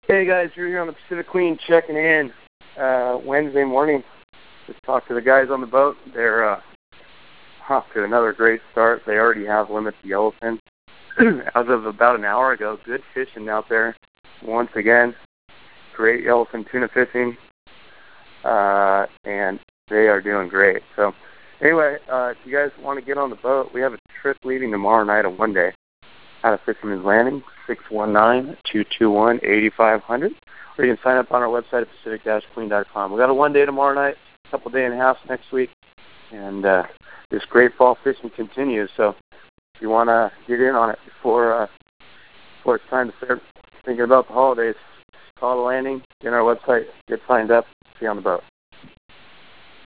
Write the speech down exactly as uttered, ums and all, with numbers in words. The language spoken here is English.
Hey guys, Drew here on the Pacific Queen checking in uh, Wednesday morning. Just talked to the guys on the boat. They're uh, off to another great start. They already have limited yellowfin. As of about an hour ago, good fishing out there. Once again, great yellowfin tuna fishing, uh, and they are doing great. So anyway, uh, if you guys want to get on the boat, we have a trip leaving tomorrow night on one day out of Fisherman's Landing, six one nine, two two one, eight five zero zero, or you can sign up on our website at pacific dash queen dot com. We got a one day tomorrow night, a couple day and a half next week, and uh, this great fall fishing continues. So if you want to get in on it before uh, before it's time to start thinking about the holidays, call the landing, get on our website, get signed up, see you on the boat.